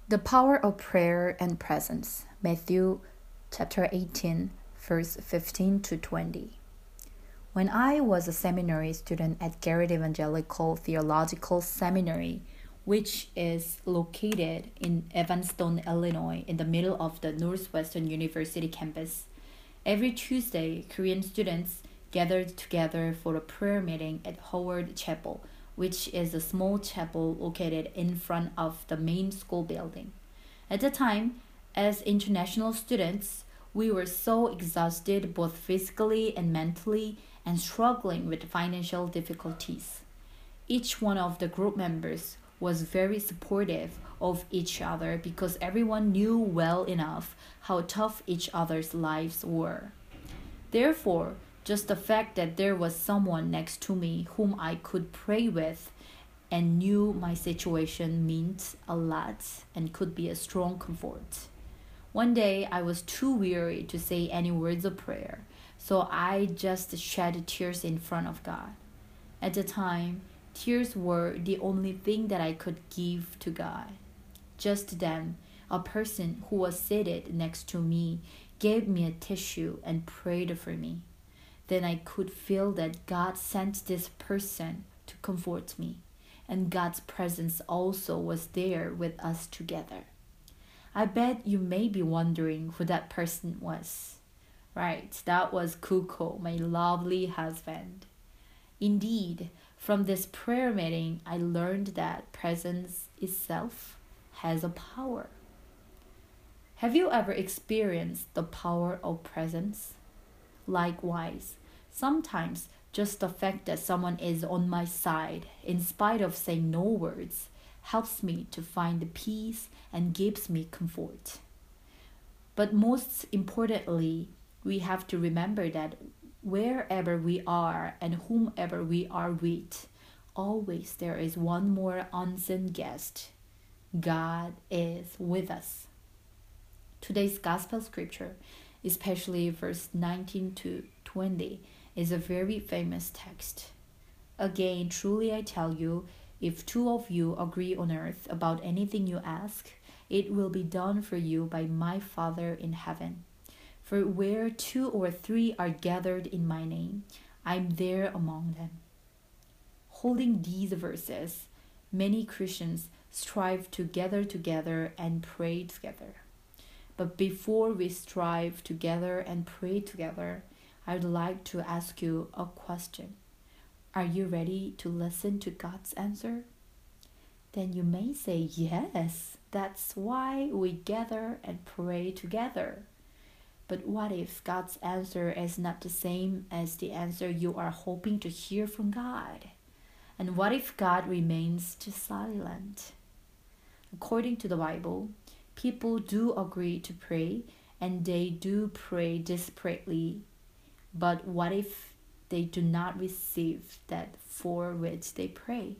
The power of prayer and presence. Matthew chapter 18, verse 15 to 20. When I was a seminary student at Garrett Evangelical Theological Seminary, which is located in Evanston, Illinois, in the middle of the Northwestern University campus, every Tuesday, Korean students gathered together for a prayer meeting at Howard Chapel, which is a small chapel located in front of the main school building. At the time, as international students, we were so exhausted both physically and mentally and struggling with financial difficulties. Each one of the group members was very supportive of each other because everyone knew well enough how tough each other's lives were. Therefore, just the fact that there was someone next to me whom I could pray with and knew my situation meant a lot and could be a strong comfort. One day I was too weary to say any words of prayer, so I just shed tears in front of God. At the time, tears were the only thing that I could give to God. Just then, a person who was seated next to me gave me a tissue and prayed for me. Then I could feel that God sent this person to comfort me, and God's presence also was there with us together. I bet you may be wondering who that person was. Right, that was Kuko, my lovely husband. Indeed, from this prayer meeting, I learned that presence itself has a power. Have you ever experienced the power of presence? Likewise, sometimes just the fact that someone is on my side, in spite of saying no words, helps me to find peace and gives me comfort. But most importantly, we have to remember that wherever we are and whomever we are with, always there is one more unseen guest. God is with us. Today's gospel scripture, especially verse 19 to 20, is a very famous text. Again, truly I tell you, if two of you agree on earth about anything you ask, it will be done for you by my Father in heaven. For where two or three are gathered in my name, I am there among them. Holding these verses, many Christians strive to gather together and pray together. But before we strive together and pray together, I would like to ask you a question. Are you ready to listen to God's answer? Then you may say, yes, that's why we gather and pray together. But what if God's answer is not the same as the answer you are hoping to hear from God? And what if God remains silent? According to the Bible, people do agree to pray and they do pray desperately. But what if they do not receive that for which they pray?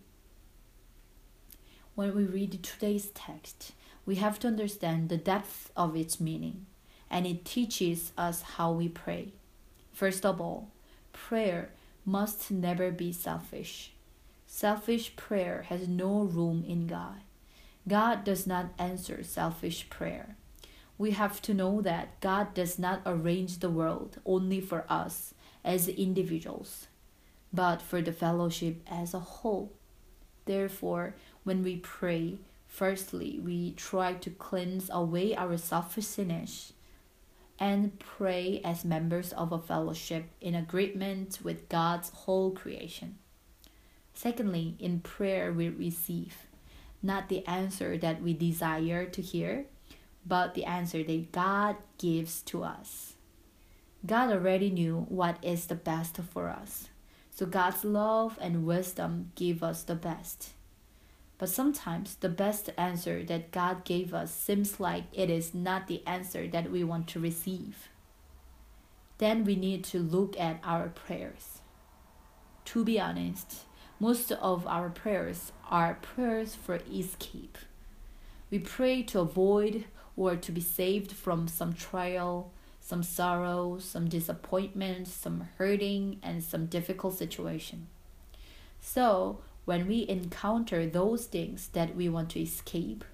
When we read today's text, we have to understand the depth of its meaning, and it teaches us how we pray. First of all, prayer must never be selfish. Selfish prayer has no room in God. God does not answer selfish prayer. We have to know that God does not arrange the world only for us as individuals, but for the fellowship as a whole. Therefore, when we pray, firstly, we try to cleanse away our selfishness and pray as members of a fellowship in agreement with God's whole creation. Secondly, in prayer we receive not the answer that we desire to hear, but the answer that God gives to us. God already knew what is the best for us, so God's love and wisdom give us the best. But sometimes the best answer that God gave us seems like it is not the answer that we want to receive. Then we need to look at our prayers. To be honest, most of our prayers are prayers for escape. We pray to avoid or to be saved from some trial, some sorrow, some disappointment, some hurting, and some difficult situation. So, when we encounter those things that we want to escape,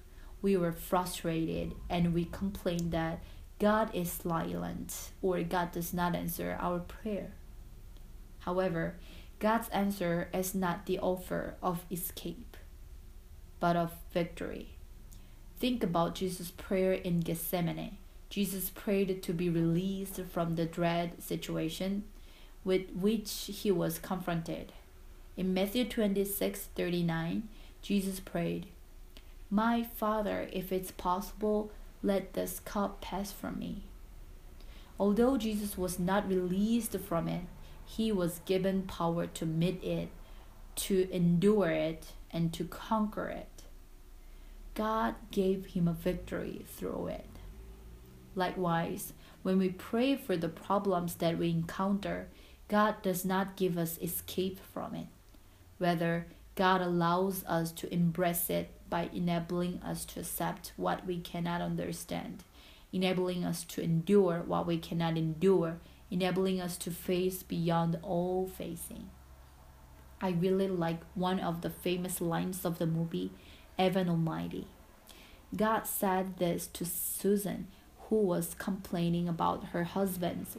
we were frustrated and we complained that God is silent or God does not answer our prayer. However, God's answer is not the offer of escape, but of victory. Think about Jesus' prayer in Gethsemane. Jesus prayed to be released from the dread situation with which he was confronted. In Matthew 26:39, Jesus prayed, "My Father, if it's possible, let this cup pass from me." Although Jesus was not released from it, he was given power to meet it, to endure it, and to conquer it. God gave him a victory through it. Likewise, when we pray for the problems that we encounter, God does not give us escape from it. Rather, God allows us to embrace it by enabling us to accept what we cannot understand, enabling us to endure what we cannot endure, enabling us to face beyond all facing. I really like one of the famous lines of the movie, Evan Almighty. God said this to Susan, who was complaining about her husband's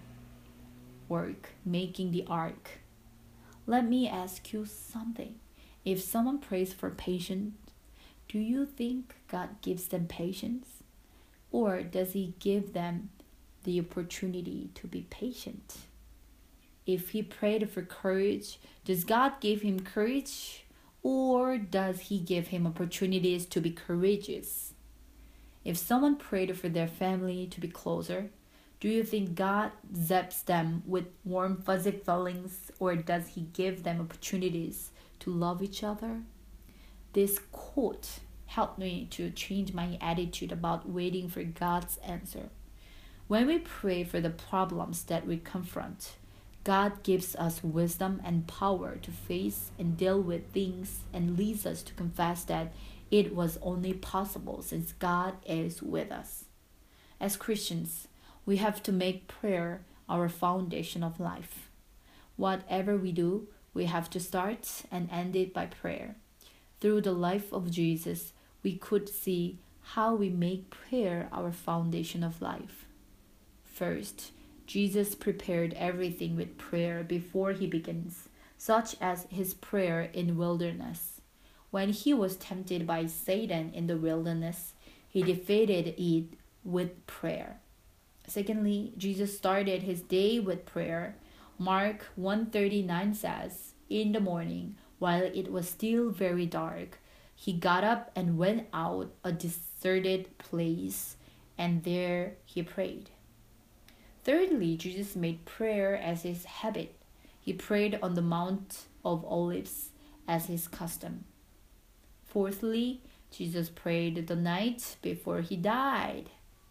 work making the ark. Let me ask you something. If someone prays for patience, do you think God gives them patience? Or does he give them the opportunity to be patient? If he prayed for courage, does God give him courage? Or does he give him opportunities to be courageous? If someone prayed for their family to be closer, do you think God zaps them with warm fuzzy feelings, or does he give them opportunities to love each other? This quote helped me to change my attitude about waiting for God's answer. When we pray for the problems that we confront, God gives us wisdom and power to face and deal with things and leads us to confess that it was only possible since God is with us. As Christians, we have to make prayer our foundation of life. Whatever we do, we have to start and end it by prayer. Through the life of Jesus, we could see how we make prayer our foundation of life. First, Jesus prepared everything with prayer before he begins, such as his prayer in wilderness. When he was tempted by Satan in the wilderness, he defeated it with prayer. Secondly, Jesus started his day with prayer. Mark 1:39 says, "In the morning, while it was still very dark, he got up and went out a deserted place, and there he prayed." Thirdly, Jesus made prayer as his habit. He prayed on the Mount of Olives as his custom. Fourthly, Jesus prayed the night before he died.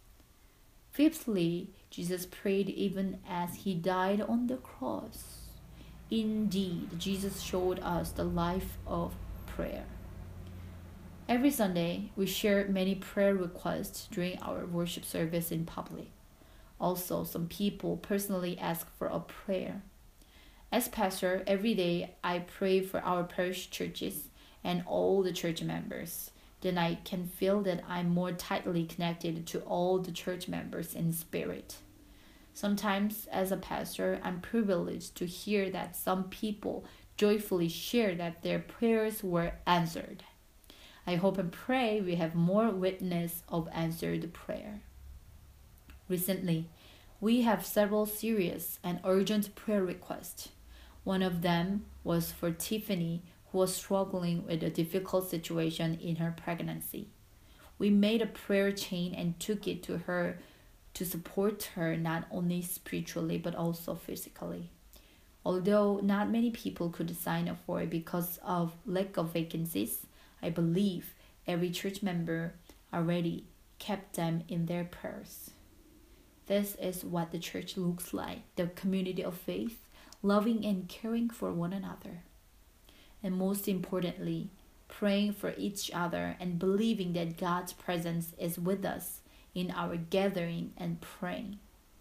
Fifthly, Jesus prayed even as he died on the cross. Indeed, Jesus showed us the life of prayer. Every Sunday, we share many prayer requests during our worship service in public. Also, some people personally ask for a prayer. As pastor, every day I pray for our parish churches and all the church members. Then I can feel that I'm more tightly connected to all the church members in spirit. Sometimes, as a pastor, I'm privileged to hear that some people joyfully share that their prayers were answered. I hope and pray we have more witness of answered prayer. Recently, we have several serious and urgent prayer requests. One of them was for Tiffany, who was struggling with a difficult situation in her pregnancy. We made a prayer chain and took it to her to support her not only spiritually but also physically. Although not many people could sign up for it because of lack of vacancies, I believe every church member already kept them in their prayers. This is what the church looks like, the community of faith, loving and caring for one another. And most importantly, praying for each other and believing that God's presence is with us in our gathering and praying.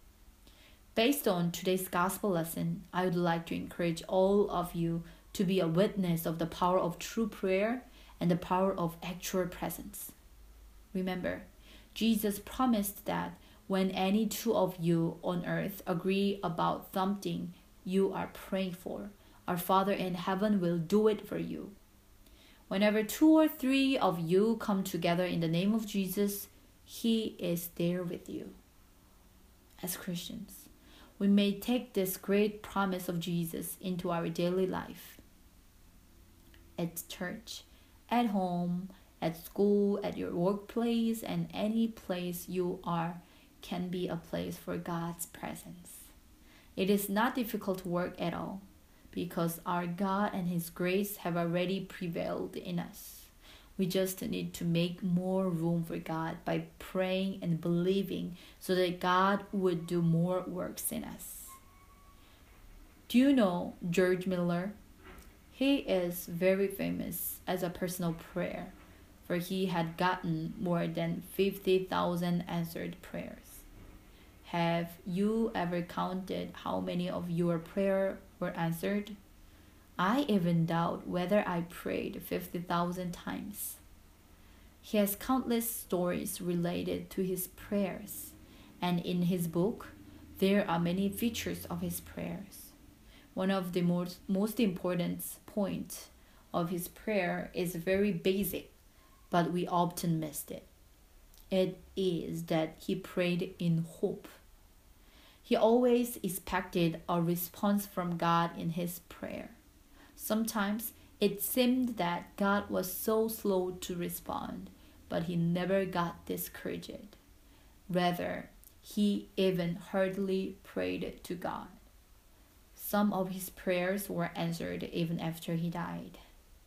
Based on today's gospel lesson, I would like to encourage all of you to be a witness of the power of true prayer and the power of actual presence. Remember, Jesus promised that when any two of you on earth agree about something you are praying for, our Father in heaven will do it for you. Whenever 2 or 3 of you come together in the name of Jesus, He is there with you. As Christians, we may take this great promise of Jesus into our daily life. At church, at home, at school, at your workplace, and any place you are can be a place for God's presence. It is not difficult work at all, because our God and His grace have already prevailed in us. We just need to make more room for God by praying and believing so that God would do more works in us. Do you know George Miller? He is very famous as a personal prayer, for he had gotten more than 50,000 answered prayers. Have you ever counted how many of your prayers were answered? I even doubt whether I prayed 50,000 times. He has countless stories related to his prayers, and in his book, there are many features of his prayers. One of the most important points of his prayer is very basic, but we often missed it. It is that he prayed in hope. He always expected a response from God in his prayer. Sometimes it seemed that God was so slow to respond, but he never got discouraged. Rather, he even heartily prayed to God. Some of his prayers were answered even after he died.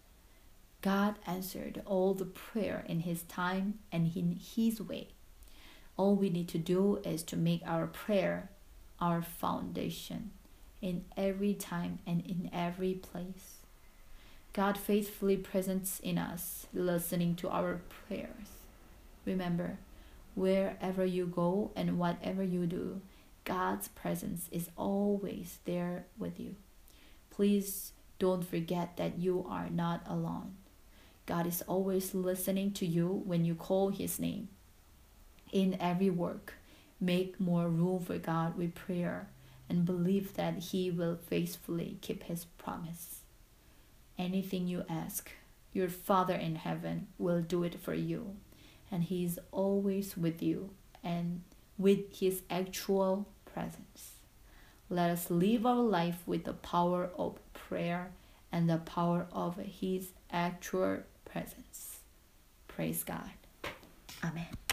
God answered all the prayer in His time and in His way. All we need to do is to make our prayer our foundation in every time and in every place. God faithfully presents in us, listening to our prayers. Remember, wherever you go and whatever you do, God's presence is always there with you. Please don't forget that you are not alone. God is always listening to you when you call His name. In every work, make more room for God with prayer and believe that He will faithfully keep His promise. Anything you ask, your Father in heaven will do it for you, and He is always with you and with His actual presence. Let us live our life with the power of prayer and the power of His actual presence. Praise God. Amen.